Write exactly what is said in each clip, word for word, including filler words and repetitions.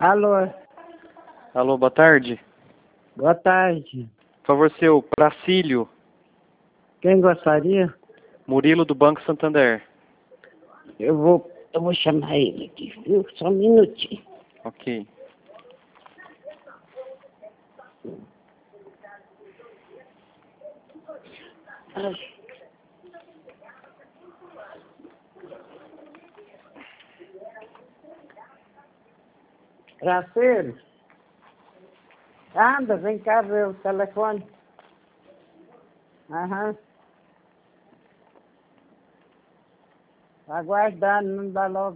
Alô, Alô, boa tarde. boa tarde. Por favor, seu Pracílio Quem gostaria? Murilo do Banco Santander. Eu vou, eu vou chamar ele aqui, viu? Só um minutinho. Ok. Ai. Graceiro, anda, vem cá ver o telefone. Aham. Aguardando, não dá logo.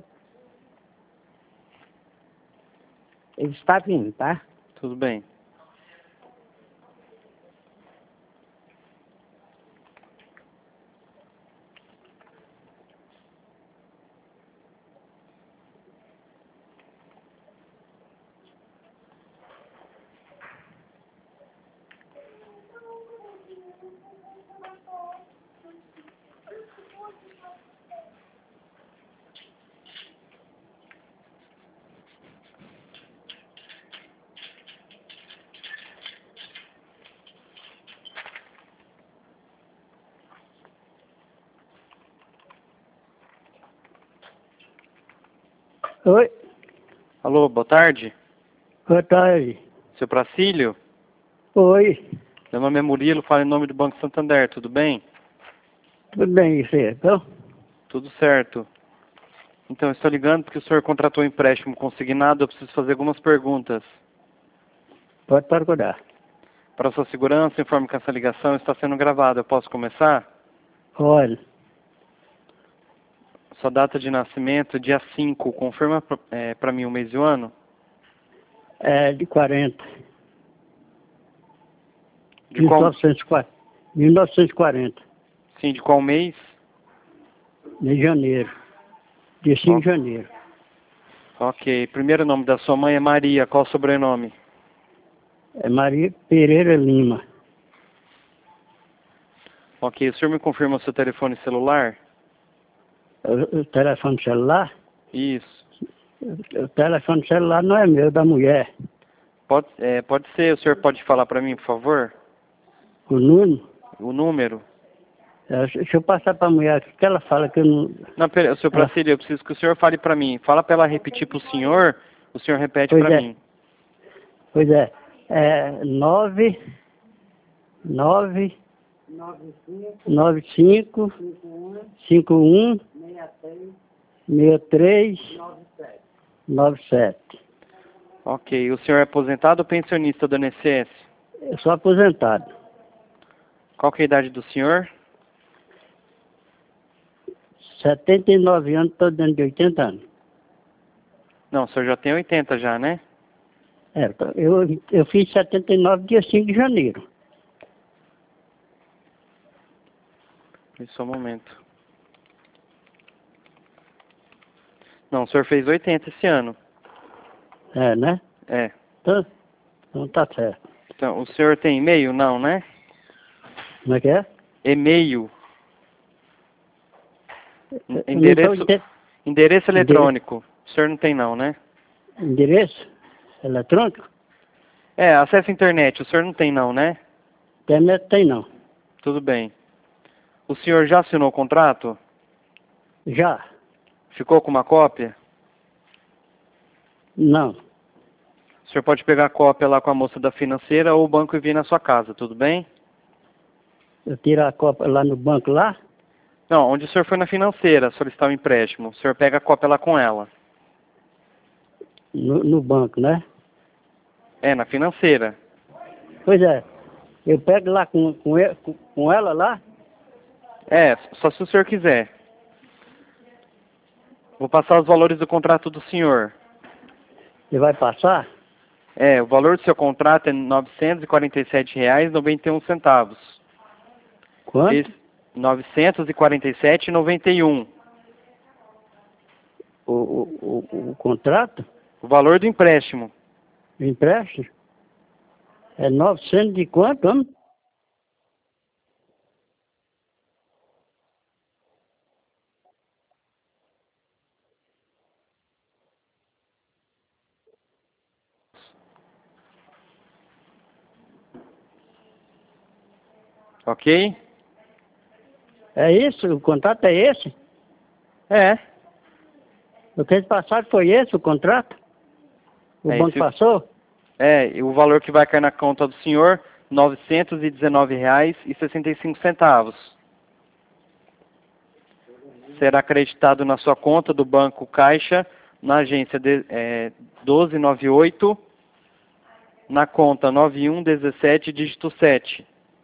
Ele está vindo, tá? Tudo bem. Oi, Alô, boa tarde. boa tarde. Seu Pracílio, Oi, meu nome é Murilo, falo em nome do Banco Santander, tudo bem? tudo bem, você? Então, Tudo certo. Então, eu estou ligando porque o senhor contratou um empréstimo consignado, eu preciso fazer algumas perguntas. pode procurar. Para sua segurança, informe que essa ligação está sendo gravada. Eu posso começar? Olha, Sua data de nascimento, dia cinco. Confirma para mim o mês e o ano? é de quarenta. De qual, mil novecentos e quarenta. mil novecentos e quarenta, sim, de qual mês? de janeiro. Dia cinco de janeiro. Ok. Primeiro nome da sua mãe é Maria. Qual o sobrenome? É Maria Pereira Lima. Ok. O senhor me confirma o seu telefone celular? O, o telefone celular? Isso. O, o telefone celular não é meu, é da mulher. Pode, é, pode ser. O senhor pode falar para mim, por favor? O Nuno? O número? É, deixa eu passar para a mulher, que ela fala que eu não... Não, pera, seu Ela, Pracílio, eu preciso que o senhor fale para mim. Fala para ela repetir para o senhor, o senhor repete pois para é, mim. pois é. É nove, nove, nove cinco, cinco um, seis três, nove sete. Ok. O senhor é aposentado ou pensionista do I N S S? Eu sou aposentado. Qual que é a idade do senhor? setenta e nove anos, estou dentro de oitenta anos. Não, o senhor já tem oitenta já, né? É, eu, eu fiz setenta e nove dia cinco de janeiro. Só um momento. Não, o senhor fez oitenta esse ano. É, né? É. Então, então tá certo. Então, o senhor tem e-mail? Não, né? Como é que é? E-mail. Eu não estou Endereço, entendendo. endereço Endereço, eletrônico. O senhor não tem não, né? endereço eletrônico? É, acesso à internet. O senhor não tem não, né? Internet tem não. Tudo bem. O senhor já assinou o contrato? Já? Ficou com uma cópia? Não. O senhor pode pegar a cópia lá com a moça da financeira ou o banco e vir na sua casa, tudo bem? Eu tiro a cópia lá no banco lá? Não, onde o senhor foi na financeira solicitar o empréstimo, o senhor pega a cópia lá com ela. No, no banco, né? É, na financeira. Pois é. Eu pego lá com, com, ele- com, com ela lá? É, só se o senhor quiser. Vou passar os valores do contrato do senhor. Você vai passar? É, o valor do seu contrato é novecentos e quarenta e sete reais e noventa e um centavos. Quanto? Esse, novecentos e quarenta e sete reais e noventa e um. O, o, o, o contrato? O valor do empréstimo. O empréstimo? É novecentos de quanto, homem? Ok? É isso? O contrato é esse? É. O que eles passaram foi esse, o contrato? O É banco esse- passou? É, e o valor que vai cair na conta do senhor, novecentos e dezenove reais e sessenta e cinco centavos. Será acreditado na sua conta do Banco Caixa, na agência de, é, doze noventa e oito, na conta nove um um sete, dígito sete.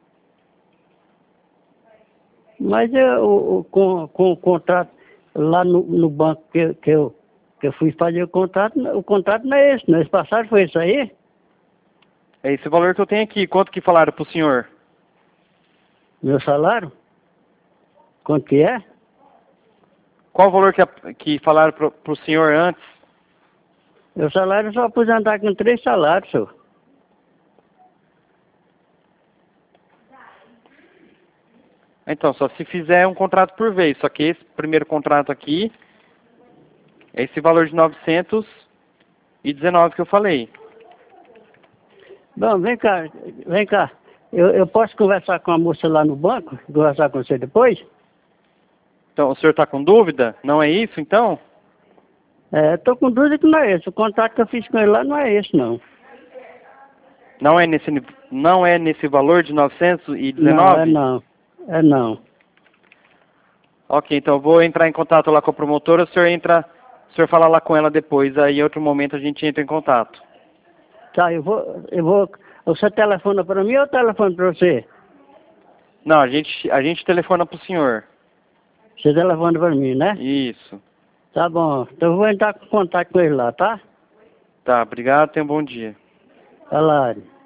Mas eu, o, o- com, com o contrato lá no, no banco que, que, eu, que eu fui fazer o contrato, o contrato não é esse, não. Esse passagem foi isso aí? É esse valor que eu tenho aqui. Quanto que falaram para o senhor? Meu salário? Quanto que é? Qual o valor que, a- que falaram para o senhor antes? Meu salário eu só pus andar com três salários, senhor. Então, só se fizer um contrato por vez. Só que esse primeiro contrato aqui, é esse valor de novecentos e dezenove que eu falei. Bom, vem cá, vem cá. Eu, eu posso conversar com a moça lá no banco? Conversar com você depois? Então, o senhor está com dúvida? Não é isso, então? É, tô com dúvida que não é esse. O contrato que eu fiz com ele lá não é esse, não. Não é nesse, ni- não é nesse valor de novecentos e Não, é dezenove? não. É não. Ok, então eu vou entrar em contato lá com a promotora, o senhor entra, o senhor fala lá com ela depois, aí em outro momento a gente entra em contato. Tá, eu vou, eu vou. Você telefona para mim ou eu telefono para você? Não, a gente, a gente telefona pro senhor. Você telefona para mim, né? Isso. Tá bom. Então eu vou entrar em contato com ele lá, tá? Tá, obrigado, tenha um bom dia. Salário.